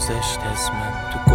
گذشت از من، تو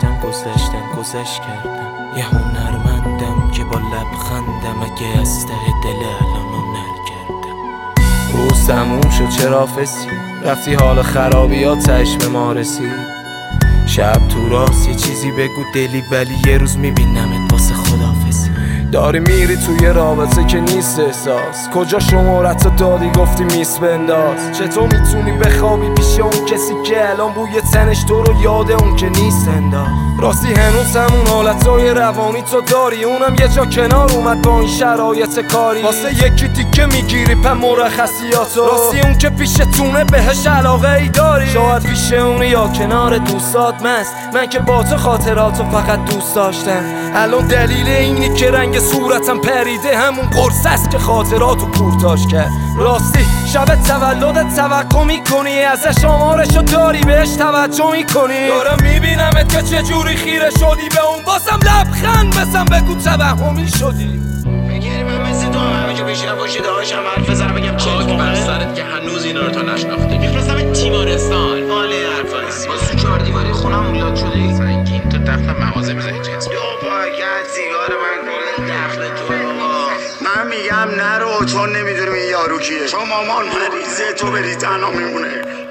گذشت کردم. یه هنرمندم که با لبخندم اگه از ته دل الان هنر کردم. روز تموم شد چرا فسی رفتی حال خرابی تهش به ما رسید. شب تو راست یه چیزی بگو دلی ولی یه روز میبینمت واسه خدافزی. داری میری توی رابطه که نیست احساس، کجا شمارتو دادی گفتی میس بنداز. چطور میتونی بخوابی پیش اون کسی که الان بوی تنش تو رو یاد اون که نیست انداز. راستی هنوز همون حالتای روانی تو داری، اونم یه جا کنار اومد با این شرایط کاری. واسه یکی دیگه میگیری په مرخصیاتو، راستی اون که پیشتونه بهش علاقه ای داری. شاید پیش اونه یا کنار دوستات مست، من که با تو خاطراتو فقط دوست داشتم. الان دلیل اینی که رنگ صورتم پریده همون قرص است که خاطراتو کورتاش کرد. راستی شب تولدت توقع میکنی ازش آمارشو داری بهش توجه میکنی. دارم میبینمت که چجوری خیره شدی به اون، بازم لبخند بزن بگو توهمی شدی. بگیری من مثل تو همه جا بشینم پشت داشتم حرف بزنم بگم خاک بر سرت که هنوز اینا رو تا نشناخته. میفرستم تیمارستان ماله حرفایی با سو 4 دیواری خونم اولاد شده. سنگین تو دفتر مغازه میذاری جنس بیا پاکت سیگار من کل دخل تو. من میگم نرو چون نمیدونم این یارو کیه، چون مامان مریضه تو بری تنها میمونه.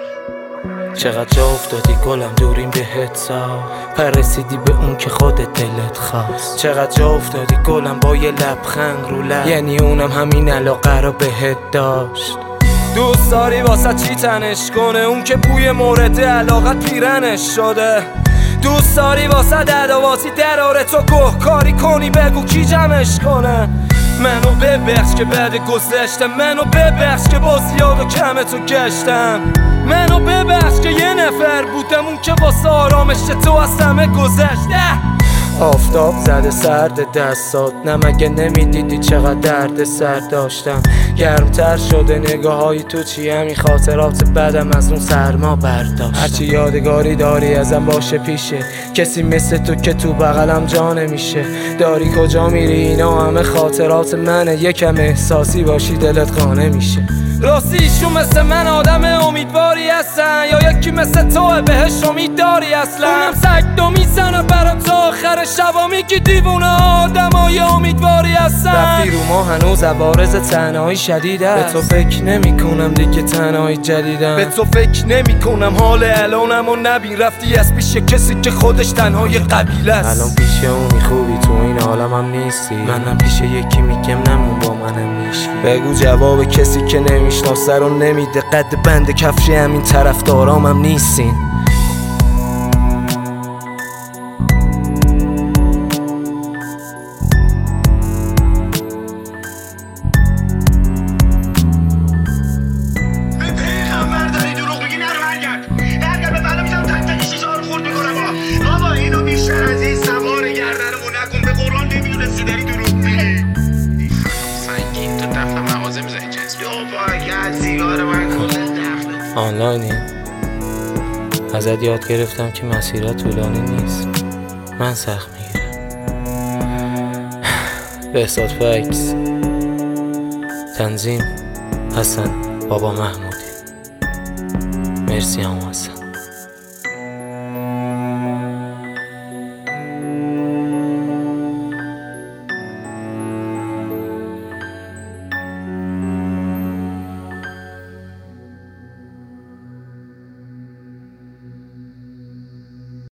چقدر جا افتادی گلم دوریم بهت سا، پرسیدی به اون که خودت دلت خواست. چقدر جا افتادی گلم با یه لبخند رو لب، یعنی اونم همین علاقه رو بهت داشت. دوست داری واسه چی تنش کنه اون که بوی مورد علاقت پیرنش شده. دوست داری واسه ددواسی دراره تو گهکاری کنی بگو کی جمعش کنه. منو ببخش که بعد گذشتم، منو ببخش که با زیاد و کم تو گشتم. منو ببخش که یه نفر بودم اون که واسه آرامش تو از همه گذشته. آفتاب زده سرد دستات، نه مگه نمیدیدی چقدر درد سر داشتم. گرمتر شده نگاه های تو چی همین خاطرات بدم از اون سرما برداشتم. هرچی یادگاری داری ازم باشه پیشه، کسی مثل تو که تو بغلم جا نمیشه. داری کجا میری اینا همه خاطرات منه، یکم احساسی باشی دلت قانع میشه. راستی ایشون مثل من آدم امیدواری هستن یا یکی مثل تو بهش امید داری اصلا؟ اونم سگدو میزنه برا تا آخر شبا میگی دیوونه آدم های امیدواری هستن. رفتی رو ما هنوز عوارض تنهایی شدید است، به تو فکر نمی کنم دیگه تنهایی جدیدم. به تو فکر نمی کنم حال الانم و نبین رفتی از پیش کسی که خودش تنهای قبیله است. الان پیش اونی خوبی تو این عالمم نیستی، منم پیش یکی میگم نمون با منم میشی. بگو جواب کسی که نمیشناسه رو نمیده، قد بند کفش همین طرفدارامم نیستین. آنلاینی ازت یاد گرفتم که مسیرت طولانی نیست، من سخت میگیرم. بهزاد فکس، تنظیم حسن بابا محمودی. مرسی هم حسن.